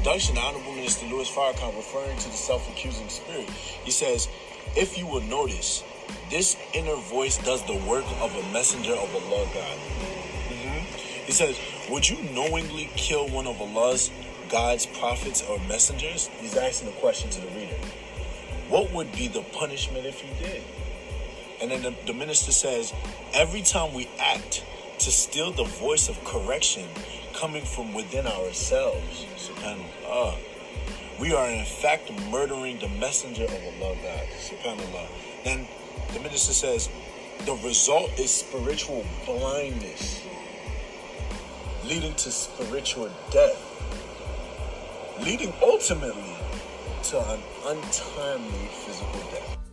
introduction, the Honorable Minister Louis Farrakhan, referring to the self-accusing spirit, he says, if you will notice, this inner voice does the work of a messenger of Allah God. He says, would you knowingly kill one of Allah's God's prophets or messengers? He's asking a question to the reader. What would be the punishment if you did? And then the minister says, every time we act to steal the voice of correction coming from within ourselves, subhanAllah, we are in fact murdering the messenger of Allah God, subhanAllah. Then the minister says, the result is spiritual blindness, leading to spiritual death, leading ultimately to an untimely physical death.